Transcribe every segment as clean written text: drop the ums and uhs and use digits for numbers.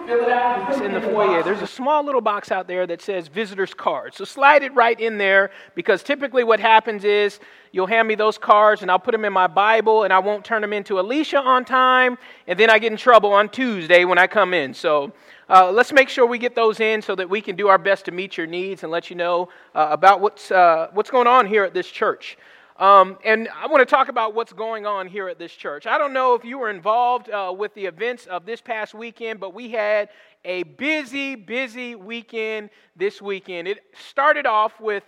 fill it out. It's in the foyer. There's a small little box out there that says visitors cards. So slide it right in there, because typically what happens is you'll hand me those cards and I'll put them in my Bible and I won't turn them into Alicia on time, and then I get in trouble on Tuesday when I come in. So let's make sure we get those in so that we can do our best to meet your needs and let you know about what's going on here at this church. And I want to talk about what's going on here at this church. I don't know if you were involved with the events of this past weekend, but we had a busy weekend this weekend. It started off with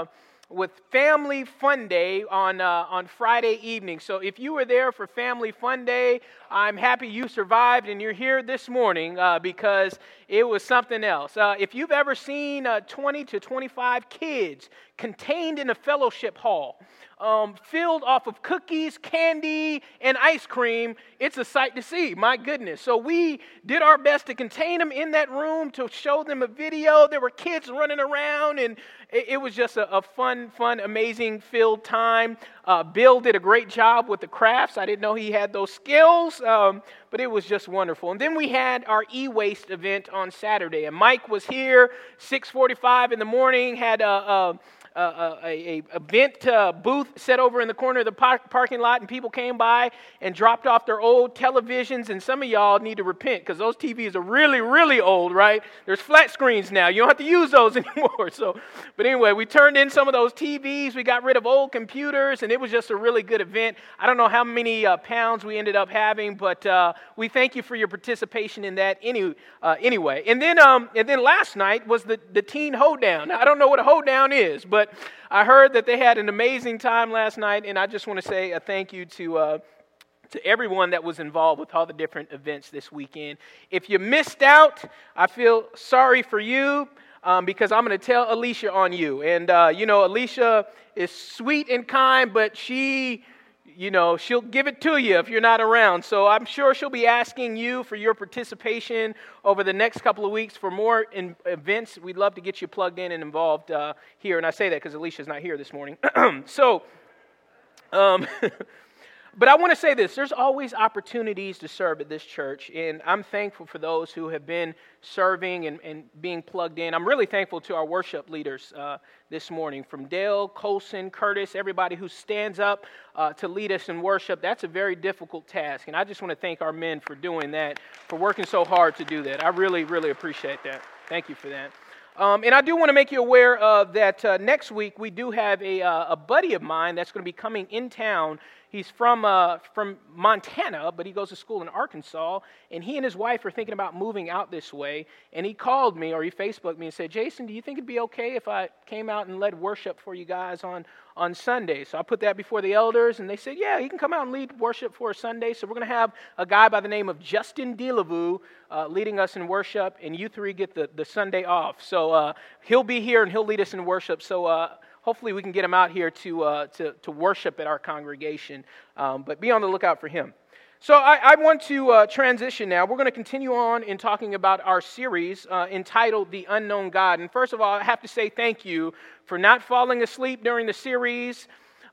Family Fun Day on Friday evening. So if you were there for Family Fun Day, I'm happy you survived and you're here this morning because it was something else. If you've ever seen 20 to 25 kids contained in a fellowship hall, filled off of cookies, candy, and ice cream, it's a sight to see. My goodness. So we did our best to contain them in that room, to show them a video. There were kids running around, and it was just a fun, amazing filled time. Bill did a great job with the crafts. I didn't know he had those skills, but it was just wonderful. And then we had our e-waste event on Saturday, and Mike was here 6:45 in the morning, had a event booth set over in the corner of the parking lot, and people came by and dropped off their old televisions. And some of y'all need to repent because those TVs are really old, right? There's flat screens now. You don't have to use those anymore. But anyway, we turned in some of those TVs. We got rid of old computers, and it was just a really good event. I don't know how many pounds we ended up having, but we thank you for your participation in that anyway. And then last night was the teen hoedown. Now, I don't know what a hoedown is, but I heard that they had an amazing time last night, and I just want to say a thank you to everyone that was involved with all the different events this weekend. If you missed out, I feel sorry for you because I'm going to tell Alicia on you. And, Alicia is sweet and kind, but she'll give it to you if you're not around. So I'm sure she'll be asking you for your participation over the next couple of weeks for more events. We'd love to get you plugged in and involved here. And I say that because Alicia's not here this morning. But I want to say this. There's always opportunities to serve at this church, and I'm thankful for those who have been serving and being plugged in. I'm really thankful to our worship leaders this morning, from Dale, Colson, Curtis, everybody who stands up to lead us in worship. That's a very difficult task, and I just want to thank our men for doing that, for working so hard to do that. I really appreciate that. Thank you for that. And I do want to make you aware of that next week we do have a buddy of mine that's going to be coming in town. He's from Montana, but he goes to school in Arkansas, and he and his wife are thinking about moving out this way. And he called me, or he Facebooked me and said, "Jason, do you think it'd be okay if I came out and led worship for you guys on Sunday?" So I put that before the elders, and they said, "Yeah, he can come out and lead worship for a Sunday." So we're going to have a guy by the name of Justin DeLaVue leading us in worship, and you three get the Sunday off. So he'll be here, and he'll lead us in worship. So hopefully we can get him out here to worship at our congregation, but be on the lookout for him. So I want to transition now. We're going to continue on in talking about our series entitled The Unknown God. And first of all, I have to say thank you for not falling asleep during the series,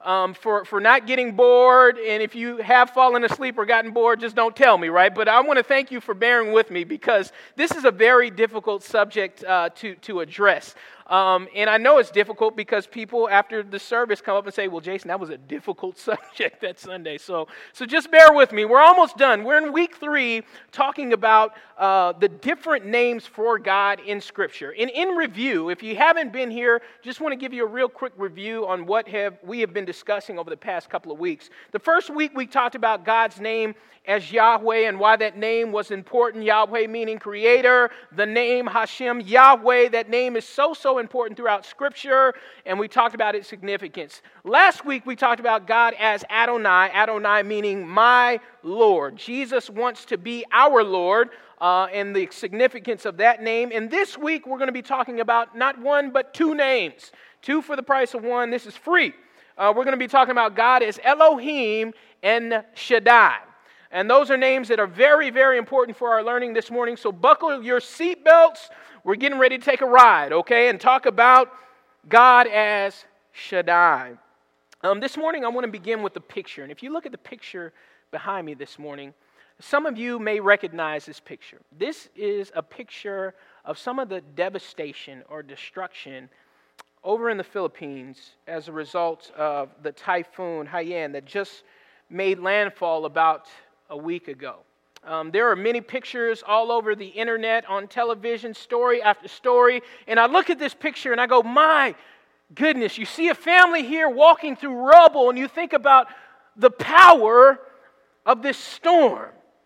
for not getting bored. And if you have fallen asleep or gotten bored, just don't tell me, right? But I want to thank you for bearing with me because this is a very difficult subject to address. And I know it's difficult because people after the service come up and say, "Well, Jason, that was a difficult subject that Sunday." So just bear with me. We're almost done. We're in week 3 talking about the different names for God in Scripture. And in review, if you haven't been here, just want to give you a real quick review on what we have been discussing over the past couple of weeks. The first week we talked about God's name as Yahweh and why that name was important. Yahweh meaning creator. The name Hashem, Yahweh, that name is so important throughout Scripture, and we talked about its significance. Last week we talked about God as Adonai, Adonai meaning my Lord. Jesus wants to be our Lord, and the significance of that name. And this week we're going to be talking about not one but 2 names. 2 for the price of 1. This is free. We're going to be talking about God as Elohim and Shaddai. And those are names that are very important for our learning this morning. So buckle your seatbelts. We're getting ready to take a ride, okay? And talk about God as Shaddai. This morning I want to begin with the picture. And if you look at the picture behind me this morning, Some of you may recognize this picture. This is a picture of some of the devastation or destruction over in the Philippines as a result of the typhoon Haiyan that just made landfall about a week ago. There are many pictures all over the internet, on television, story after story, and I look at this picture and I go, my goodness, you see a family here walking through rubble and you think about the power of this storm.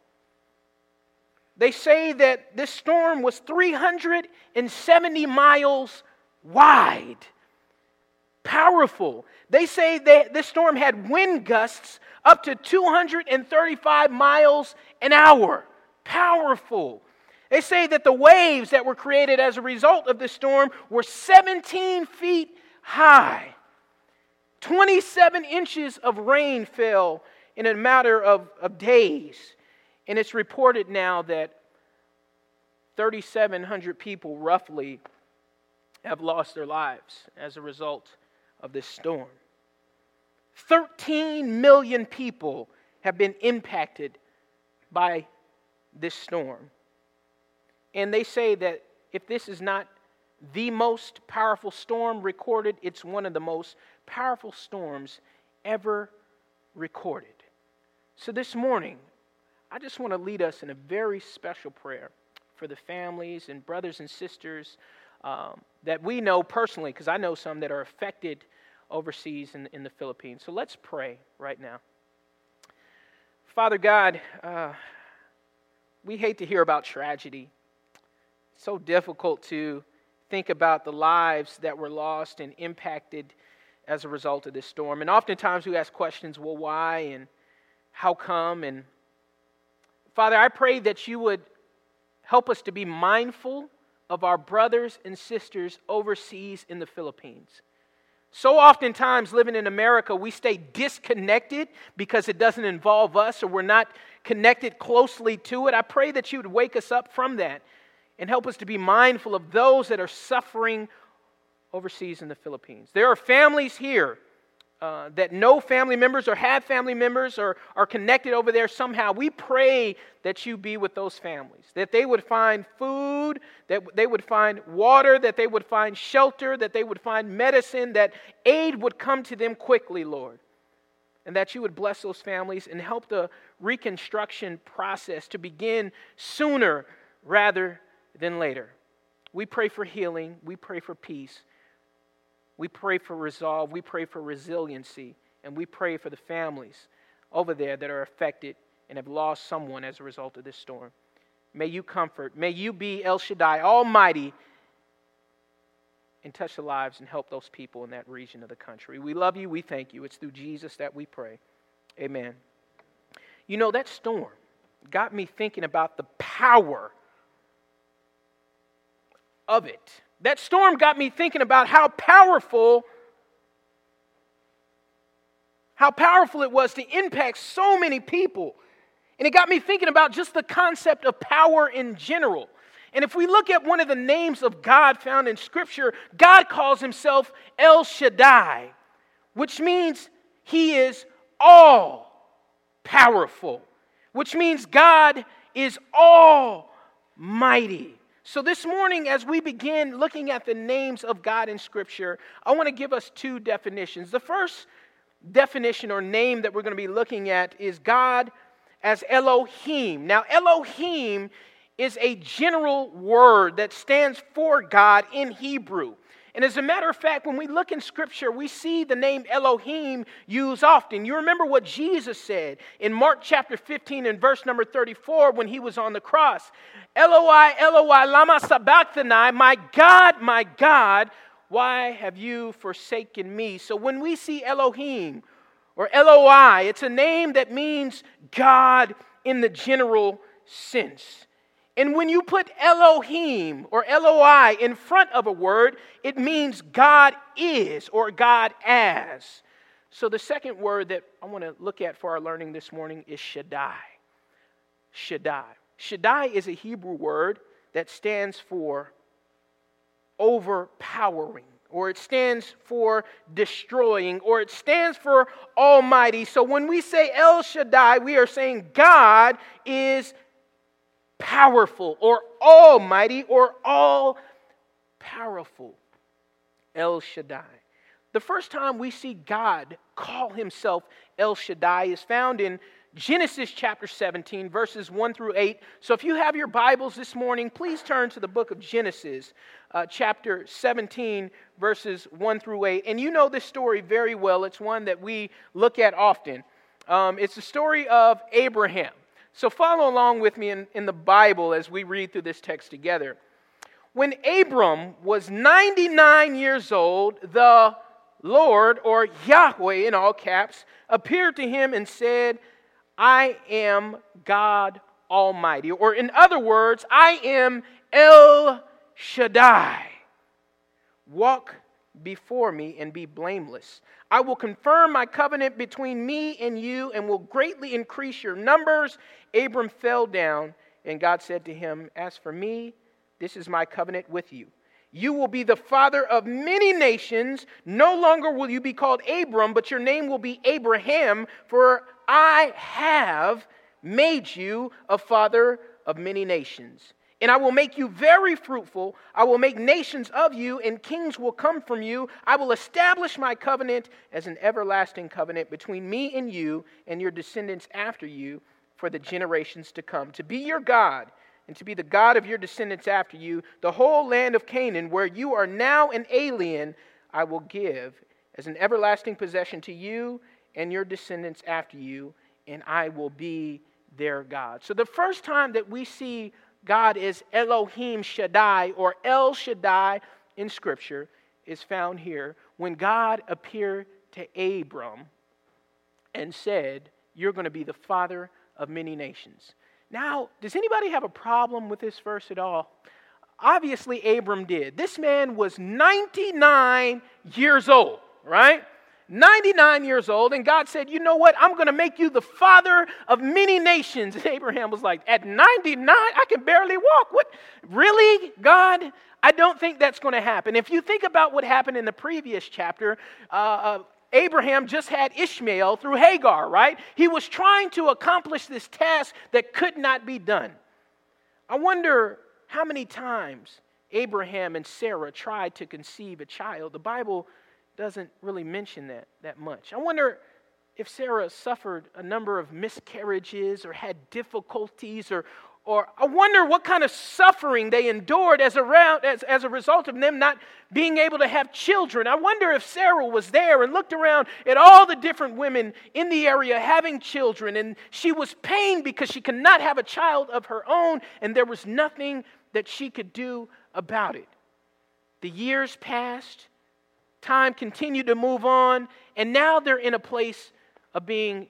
They say that this storm was 370 miles wide. Powerful. They say that this storm had wind gusts up to 235 miles an hour. Powerful. They say that the waves that were created as a result of this storm were 17 feet high. 27 inches of rain fell in a matter of days. And it's reported now that 3,700 people roughly have lost their lives as a result of this storm. 13 million people have been impacted by this storm. And they say that if this is not the most powerful storm recorded, it's one of the most powerful storms ever recorded. So this morning, I just want to lead us in a very special prayer for the families and brothers and sisters that we know personally, because I know some that are affected overseas in the Philippines. So let's pray right now. Father God, we hate to hear about tragedy. It's so difficult to think about the lives that were lost and impacted as a result of this storm. And oftentimes we ask questions, well, why and how come? And Father, I pray that you would help us to be mindful of our brothers and sisters overseas in the Philippines. So oftentimes living in America, we stay disconnected because it doesn't involve us or we're not connected closely to it. I pray that you would wake us up from that and help us to be mindful of those that are suffering overseas in the Philippines. There are families here that know family members or have family members or are connected over there somehow. We pray that you be with those families, that they would find food, that they would find water, that they would find shelter, that they would find medicine, that aid would come to them quickly, Lord. And that you would bless those families and help the reconstruction process to begin sooner rather than later. We pray for healing. We pray for peace. We pray for resolve. We pray for resiliency. And we pray for the families over there that are affected and have lost someone as a result of this storm. May you comfort. May you be El Shaddai, Almighty, and touch the lives and help those people in that region of the country. We love you. We thank you. It's through Jesus that we pray. Amen. You know, that storm got me thinking about the power of it. That storm got me thinking about how powerful it was to impact so many people. And it got me thinking about just the concept of power in general. And if we look at one of the names of God found in Scripture, God calls himself El Shaddai, which means he is all powerful, which means God is almighty. So this morning, as we begin looking at the names of God in Scripture, I want to give us two definitions. The first definition or name that we're going to be looking at is God as Elohim. Now, Elohim is a general word that stands for God in Hebrew. And as a matter of fact, when we look in Scripture, we see the name Elohim used often. You remember what Jesus said in Mark chapter 15 and verse number 34 when he was on the cross. Eloi, Eloi, lama sabachthani, my God, why have you forsaken me? So when we see Elohim or Eloi, it's a name that means God in the general sense. And when you put Elohim or Eloi in front of a word, it means God is or God as. So the second word that I want to look at for our learning this morning is Shaddai. Shaddai. Shaddai is a Hebrew word that stands for overpowering or it stands for destroying, or it stands for almighty. So when we say El Shaddai, we are saying God is powerful, or almighty, or all powerful. El Shaddai. The first time we see God call himself El Shaddai is found in Genesis chapter 17, verses 1 through 8. So if you have your Bibles this morning, please turn to the book of Genesis, chapter 17, verses 1 through 8. And you know this story very well. It's one that we look at often. It's the story of Abraham. So follow along with me in the Bible as we read through this text together. When Abram was 99 years old, the Lord, or Yahweh in all caps, appeared to him and said, I am God Almighty. Or in other words, I am El Shaddai. Walk before me and be blameless. I will confirm my covenant between me and you and will greatly increase your numbers. Abram fell down, and God said to him, as for me, this is my covenant with you. You will be the father of many nations. No longer will you be called Abram, but your name will be Abraham, for I have made you a father of many nations. And I will make you very fruitful. I will make nations of you, and kings will come from you. I will establish my covenant as an everlasting covenant between me and you and your descendants after you for the generations to come, to be your God and to be the God of your descendants after you. The whole land of Canaan, where you are now an alien, I will give as an everlasting possession to you and your descendants after you, and I will be their God. So the first time that we see God as Elohim Shaddai, or El Shaddai in Scripture, is found here when God appeared to Abram and said, you're going to be the father of many nations. Now, does anybody have a problem with this verse at all? Obviously, Abram did. This man was 99 years old, right? 99 years old, and God said, you know what? I'm going to make you the father of many nations. And Abraham was like, at 99, I can barely walk. What? Really, God? I don't think that's going to happen. If you think about what happened in the previous chapter, Abraham just had Ishmael through Hagar, right? He was trying to accomplish this task that could not be done. I wonder how many times Abraham and Sarah tried to conceive a child. The Bible doesn't really mention that much. I wonder if Sarah suffered a number of miscarriages or had difficulties, or I wonder what kind of suffering they endured as a result of them not being able to have children. I wonder if Sarah was there and looked around at all the different women in the area having children, and she was pained because she could not have a child of her own, and there was nothing that she could do about it. The years passed. Time continued to move on, and now they're in a place of being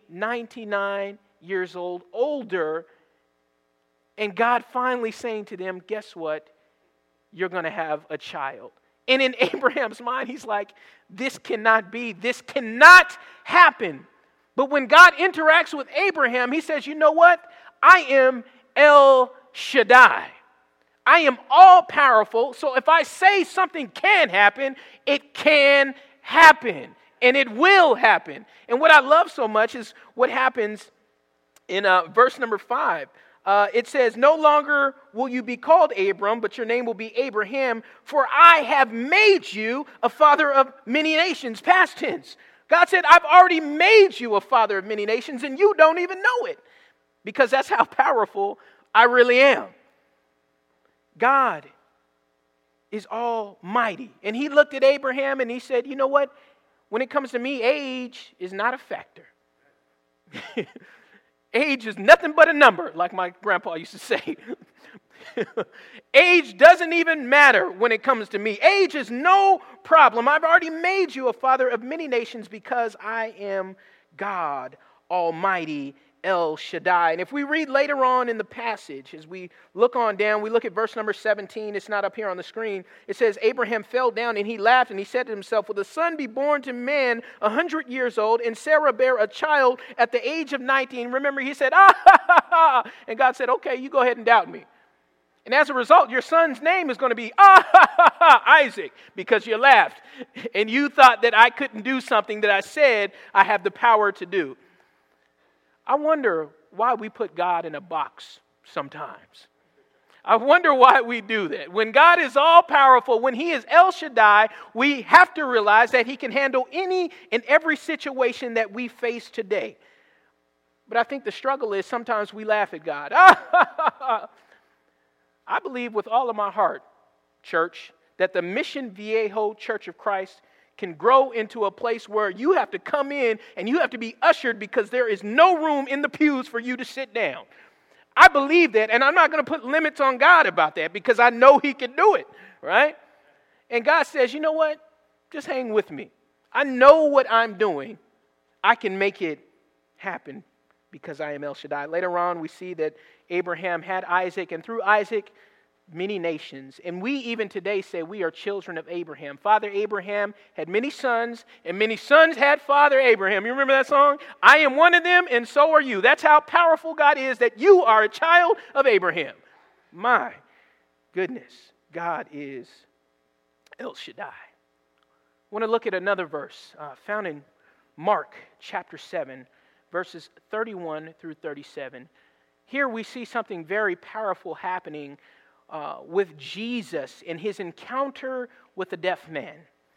99 years old, older, and God finally saying to them, guess what? You're going to have a child. And in Abraham's mind, he's like, this cannot be. This cannot happen. But when God interacts with Abraham, he says, you know what? I am El Shaddai. I am all powerful, so if I say something can happen, it can happen, and it will happen. And what I love so much is what happens in verse number 5. It says, no longer will you be called Abram, but your name will be Abraham, for I have made you a father of many nations. Past tense. God said, I've already made you a father of many nations, and you don't even know it, because that's how powerful I really am. God is almighty. And he looked at Abraham and he said, you know what? When it comes to me, age is not a factor. Age is nothing but a number, like my grandpa used to say. Age doesn't even matter when it comes to me. Age is no problem. I've already made you a father of many nations because I am God Almighty, El Shaddai. And if we read later on in the passage, as we look on down, we look at verse number 17. It's not up here on the screen. It says, Abraham fell down and he laughed and he said to himself, will the son be born to man 100 years old and Sarah bear a child at the age of 19? Remember, he said, ah, ha, ha, ha. And God said, okay, you go ahead and doubt me. And as a result, your son's name is going to be Isaac, because you laughed and you thought that I couldn't do something that I said I have the power to do. I wonder why we put God in a box sometimes. I wonder why we do that. When God is all powerful, when He is El Shaddai, we have to realize that He can handle any and every situation that we face today. But I think the struggle is sometimes we laugh at God. I believe with all of my heart, church, that the Mission Viejo Church of Christ can grow into a place where you have to come in and you have to be ushered because there is no room in the pews for you to sit down. I believe that, and I'm not going to put limits on God about that because I know He can do it, right? And God says, you know what? Just hang with me. I know what I'm doing. I can make it happen because I am El Shaddai. Later on, we see that Abraham had Isaac, and through Isaac, many nations. And we even today say we are children of Abraham. Father Abraham had many sons, and many sons had Father Abraham. You remember that song? I am one of them, and so are you. That's how powerful God is, that you are a child of Abraham. My goodness, God is El Shaddai. I want to look at another verse found in Mark chapter 7, verses 31 through 37. Here we see something very powerful happening with Jesus in His encounter with the deaf man.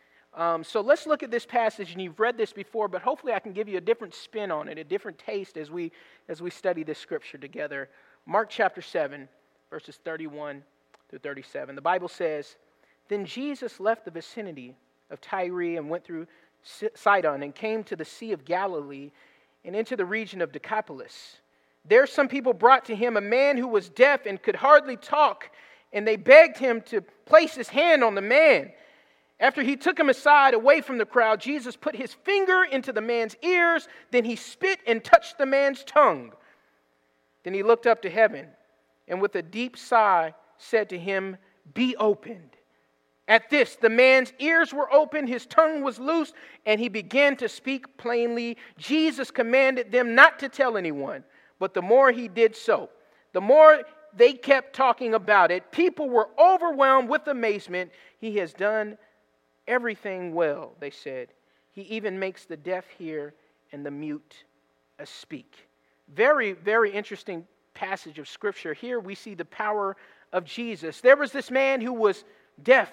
So let's look at this passage, and you've read this before, but hopefully I can give you a different spin on it, a different taste as we study this scripture together. Mark chapter 7, verses 31 through 37. The Bible says, "Then Jesus left the vicinity of Tyre and went through Sidon and came to the Sea of Galilee and into the region of Decapolis. There some people brought to Him a man who was deaf and could hardly talk, and they begged Him to place His hand on the man. After He took him aside away from the crowd, Jesus put His finger into the man's ears, then He spit and touched the man's tongue. Then He looked up to heaven and with a deep sigh said to him, 'Be opened.' At this, the man's ears were opened, his tongue was loosed, and he began to speak plainly. Jesus commanded them not to tell anyone, but the more he did so, the more they kept talking about it. People were overwhelmed with amazement. 'He has done everything well,' they said. 'He even makes the deaf hear and the mute speak.'" Very, very interesting passage of Scripture. Here we see the power of Jesus. There was this man who was deaf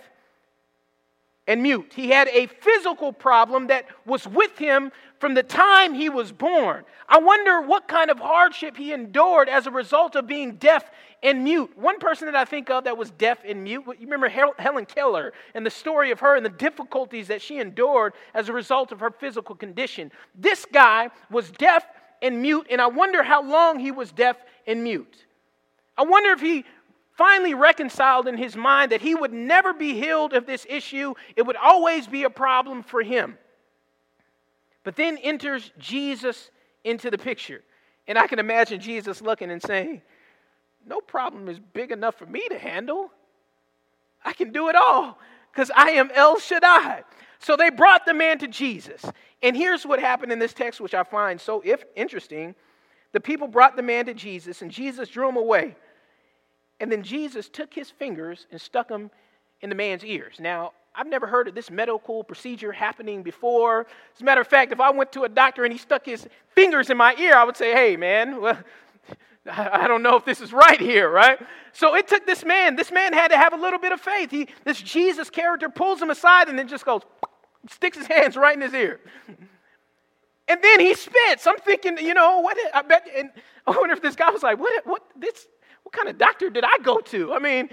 and mute. He had a physical problem that was with him from the time he was born. I wonder what kind of hardship he endured as a result of being deaf and mute. One person that I think of that was deaf and mute, you remember Helen Keller and the story of her and the difficulties that she endured as a result of her physical condition. This guy was deaf and mute, and I wonder how long he was deaf and mute. I wonder if he finally reconciled in his mind that he would never be healed of this issue. It would always be a problem for him. But then enters Jesus into the picture. And I can imagine Jesus looking and saying, "No problem is big enough for me to handle. I can do it all because I am El Shaddai." So they brought the man to Jesus. And here's what happened in this text, which I find so interesting. The people brought the man to Jesus, and Jesus drew him away. And then Jesus took His fingers and stuck them in the man's ears. Now, I've never heard of this medical procedure happening before. As a matter of fact, if I went to a doctor and he stuck his fingers in my ear, I would say, "Hey, man, well, I don't know if this is right here," right? So it took this man. This man had to have a little bit of faith. This Jesus character pulls him aside and then just goes, sticks his hands right in his ear. And then he spits. I'm thinking, what? I bet. And I wonder if this guy was like, what kind of doctor did I go to? I mean,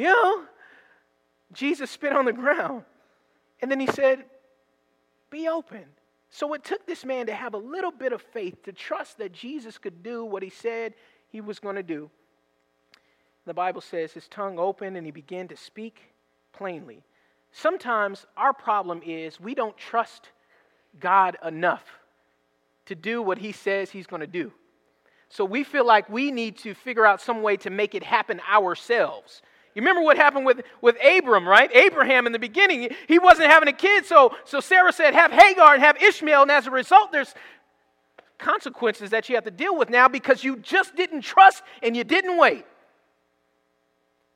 Jesus spit on the ground. And then He said, "Be open." So it took this man to have a little bit of faith to trust that Jesus could do what He said He was going to do. The Bible says his tongue opened and he began to speak plainly. Sometimes our problem is we don't trust God enough to do what He says He's going to do. So we feel like we need to figure out some way to make it happen ourselves. You remember what happened with Abram, right? Abraham in the beginning, he wasn't having a kid, so Sarah said, "Have Hagar and have Ishmael," and as a result, there's consequences that you have to deal with now because you just didn't trust and you didn't wait.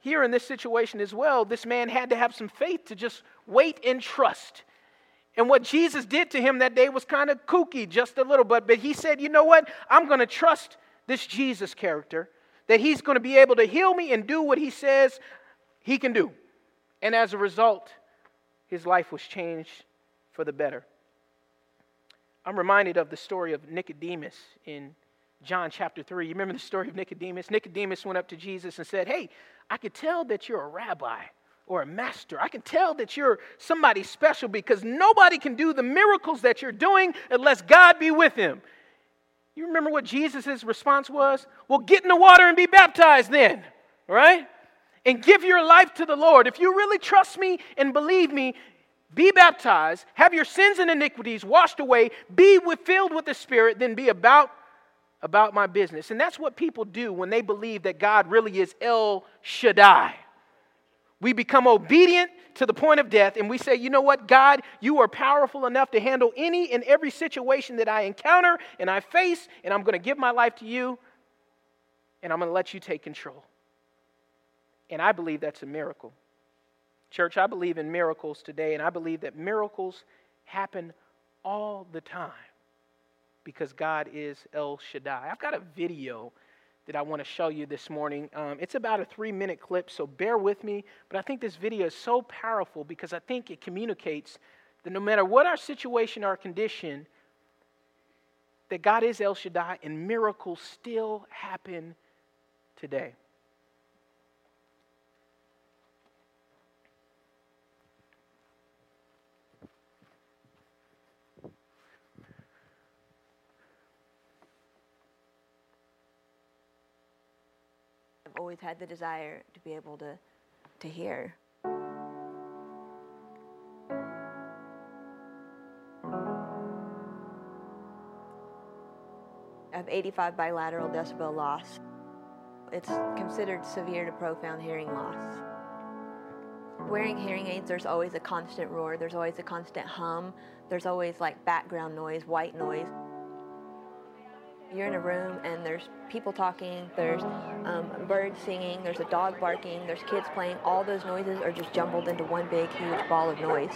here in this situation as well, this man had to have some faith to just wait and trust. And what Jesus did to him that day was kind of kooky, just a little bit. But he said, you know what? I'm going to trust this Jesus character, that he's going to be able to heal me and do what he says he can do. And as a result, his life was changed for the better. I'm reminded of the story of Nicodemus in John chapter 3. You remember the story of Nicodemus? Nicodemus went up to Jesus and said, hey, I could tell that you're a rabbi or a master. I can tell that you're somebody special because nobody can do the miracles that you're doing unless God be with him. You remember what Jesus' response was? Well, get in the water and be baptized then, right? And give your life to the Lord. If you really trust me and believe me, be baptized, have your sins and iniquities washed away, be filled with the Spirit, then be about my business. And that's what people do when they believe that God really is El Shaddai. We become obedient to the point of death, and we say, you know what, God, you are powerful enough to handle any and every situation that I encounter and I face, and I'm going to give my life to you, and I'm going to let you take control. And I believe that's a miracle. Church, I believe in miracles today, and I believe that miracles happen all the time because God is El Shaddai. I've got a video that I want to show you this morning. It's about a 3-minute clip, so bear with me. But I think this video is so powerful because I think it communicates that no matter what our situation or condition, that God is El Shaddai and miracles still happen today. I've always had the desire to be able to hear. I have 85 bilateral decibel loss. It's considered severe to profound hearing loss. Wearing hearing aids, there's always a constant roar, there's always a constant hum, there's always like background noise, white noise. You're in a room and there's people talking, there's birds singing, there's a dog barking, there's kids playing. All those noises are just jumbled into one big, huge ball of noise.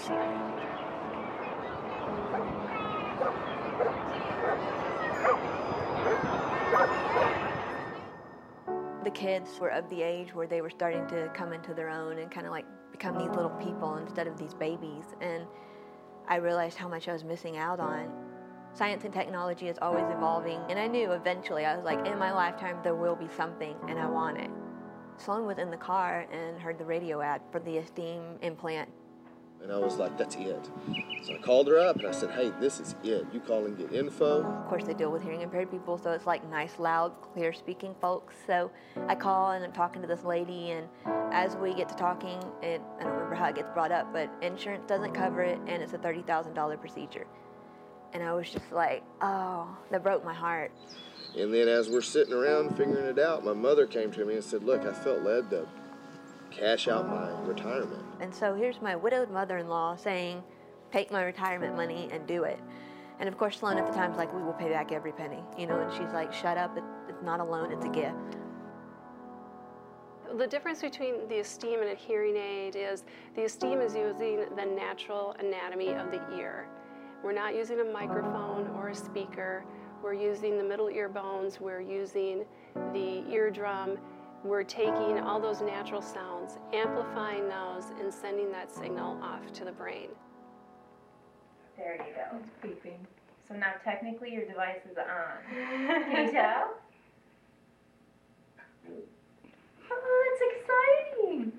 The kids were of the age where they were starting to come into their own and kind of like become these little people instead of these babies. And I realized how much I was missing out on. Science and technology is always evolving, and I knew eventually, I was like, in my lifetime, there will be something, and I want it. Sloan was in the car and heard the radio ad for the Esteem implant. And I was like, that's it. So I called her up, and I said, hey, this is it. You call and get info. Of course, they deal with hearing impaired people, so it's like nice, loud, clear-speaking folks. So I call, and I'm talking to this lady, and as we get to talking, I don't remember how it gets brought up, but insurance doesn't cover it, and it's a $30,000 procedure. And I was just like, oh, that broke my heart. And then as we're sitting around figuring it out, my mother came to me and said, look, I felt led to cash out my retirement. And so here's my widowed mother-in-law saying, take my retirement money and do it. And of course, Sloan at the time's like, we will pay back every penny, and she's like, shut up, it's not a loan, it's a gift. The difference between the Esteem and a hearing aid is the Esteem is using the natural anatomy of the ear. We're not using a microphone or a speaker. We're using the middle ear bones. We're using the eardrum. We're taking all those natural sounds, amplifying those, and sending that signal off to the brain. There you go. It's beeping. So now technically your device is on. Can you tell? Oh, that's exciting.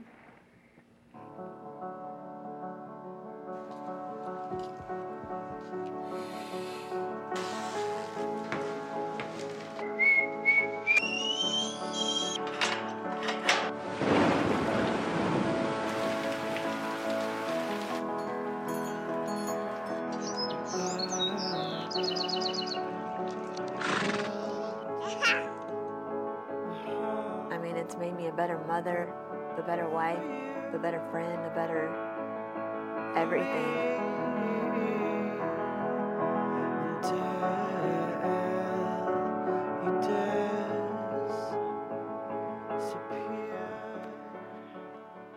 It's made me a better mother, a better wife, a better friend, a better everything.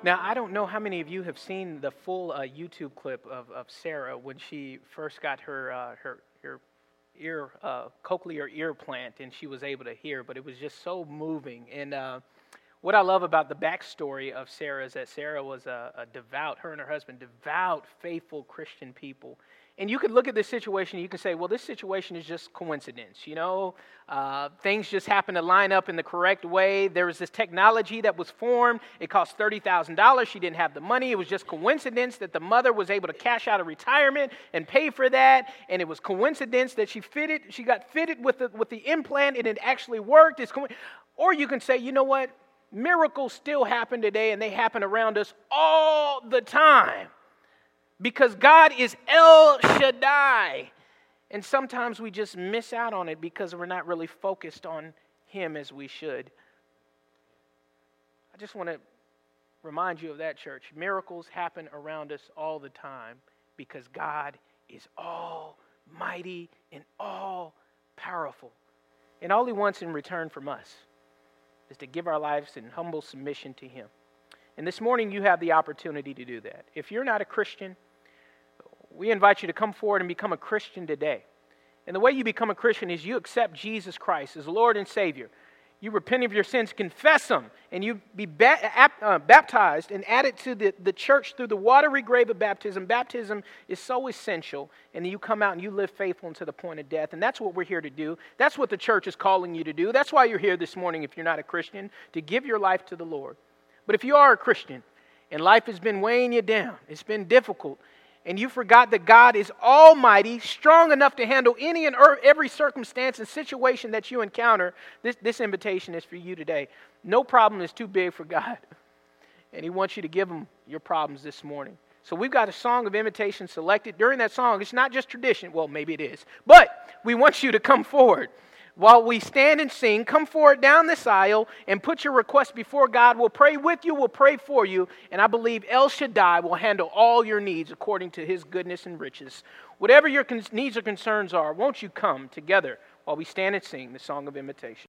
Now, I don't know how many of you have seen the full YouTube clip of Sarah when she first got her ear cochlear ear plant and she was able to hear, but it was just so moving. And what I love about the backstory of Sarah is that Sarah was a devout, her and her husband, devout, faithful Christian people. And you could look at this situation and you can say, well, this situation is just coincidence, you know. Things just happen to line up in the correct way. There was this technology that was formed. It cost $30,000. She didn't have the money. It was just coincidence that the mother was able to cash out of retirement and pay for that. And it was coincidence that she got fitted with the implant and it actually worked. Or you can say, you know what? Miracles still happen today and they happen around us all the time. Because God is El Shaddai. And sometimes we just miss out on it because we're not really focused on Him as we should. I just want to remind you of that, church. Miracles happen around us all the time because God is almighty and all-powerful. And all He wants in return from us is to give our lives in humble submission to Him. And this morning you have the opportunity to do that. If you're not a Christian, we invite you to come forward and become a Christian today. And the way you become a Christian is you accept Jesus Christ as Lord and Savior. You repent of your sins, confess them, and you be baptized and added to the church through the watery grave of baptism. Baptism is so essential, and then you come out and you live faithful unto the point of death. And that's what we're here to do. That's what the church is calling you to do. That's why you're here this morning if you're not a Christian, to give your life to the Lord. But if you are a Christian and life has been weighing you down, it's been difficult, and you forgot that God is almighty, strong enough to handle any and every circumstance and situation that you encounter, this invitation is for you today. No problem is too big for God. And He wants you to give Him your problems this morning. So we've got a song of invitation selected. During that song, it's not just tradition. Well, maybe it is. But we want you to come forward. While we stand and sing, come forward down this aisle and put your request before God. We'll pray with you, we'll pray for you, and I believe El Shaddai will handle all your needs according to His goodness and riches. Whatever your needs or concerns are, won't you come together while we stand and sing the song of invitation?